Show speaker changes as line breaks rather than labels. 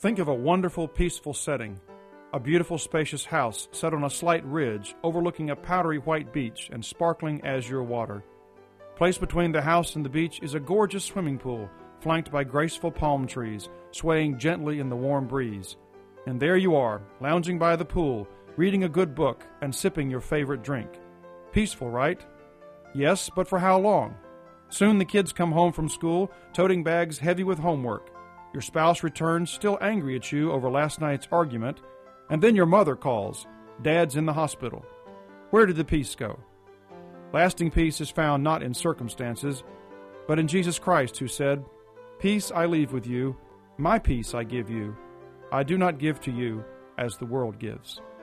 Think of a wonderful, peaceful setting. A beautiful, spacious house set on a slight ridge overlooking a powdery white beach and sparkling azure water. Placed between the house and the beach is a gorgeous swimming pool flanked by graceful palm trees swaying gently in the warm breeze. And there you are, lounging by the pool, reading a good book and sipping your favorite drink. Peaceful, right? Yes, but for how long? Soon the kids come home from school, toting bags heavy with homework. Your spouse returns, still angry at you over last night's argument, and then your mother calls. Dad's in the hospital. Where did the peace go? Lasting peace is found not in circumstances, but in Jesus Christ, who said, "Peace I leave with you, my peace I give you. I do not give to you as the world gives."